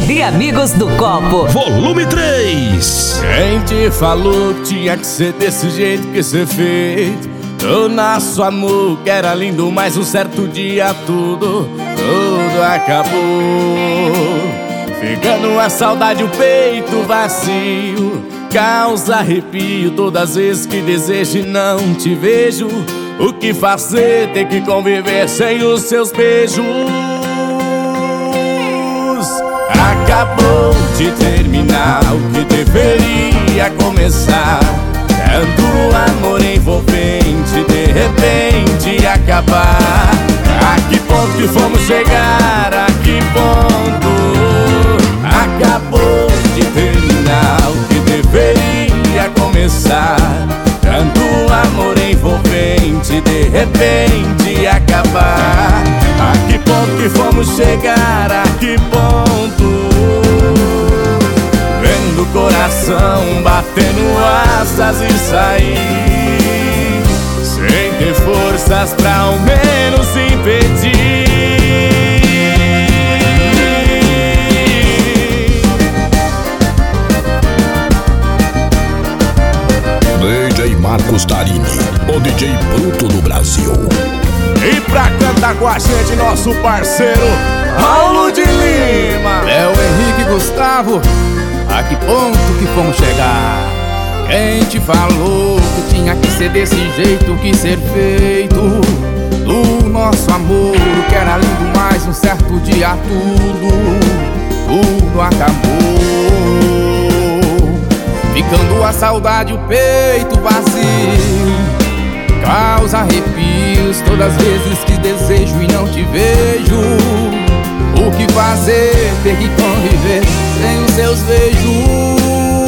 e Amigos do Copo, volume 3. Quem te falou que tinha que ser desse jeito que ser feito? O nosso amor que era lindo, mas um certo dia tudo acabou. Ficando a saudade, o peito vazio, causa arrepio todas as vezes que desejo e não te vejo. O que fazer, ter que conviver sem os seus beijos. Acabou de terminar o que deveria começar. Tanto amor envolvente, de repente acabar. A que ponto que fomos chegar? A que ponto? Acabou de terminar o que deveria começar. Tanto amor envolvente, de repente acabar. A que ponto que fomos chegar? A que ponto? Vendo o coração batendo asas e sair, sem ter forças pra ao menos impedir. DJ Marcos Tarini, o DJ bruto do Brasil. E pra cantar com a gente, nosso parceiro Paulo de Lima. Léo Henrique Gustavo, a que ponto que fomos chegar? Quem te falou que tinha que ser desse jeito que ser feito? Do nosso amor que era lindo, mas um certo dia tudo acabou. Ficando a saudade, o peito vazio, causa arrepios todas as vezes que desejo e não te vejo. O que fazer, ter que conviver sem os seus beijos.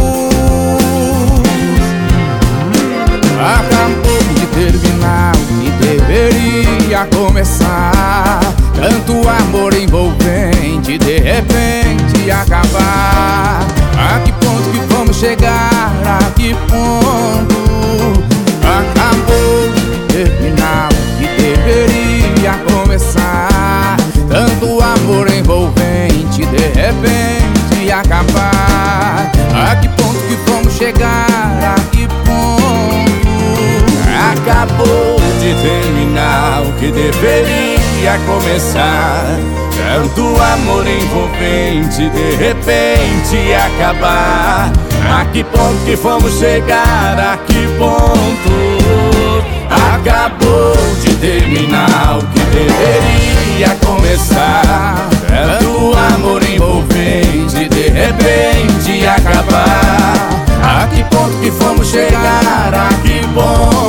Acabou de terminar o que deveria começar. Tanto amor envolvente, de repente acabar. A que ponto que vamos chegar? A que ponto? Acabou de terminar o que deveria começar. Tanto amor envolvente, de repente acabar. A que ponto que vamos chegar? A que ponto? Acabou de terminar o que deveria começar. Tanto amor envolvente, de repente acabar. A que ponto que fomos chegar? A que ponto? Acabou de terminar o que deveria começar. Tanto amor envolvente, de repente acabar. A que ponto que fomos chegar? A que ponto?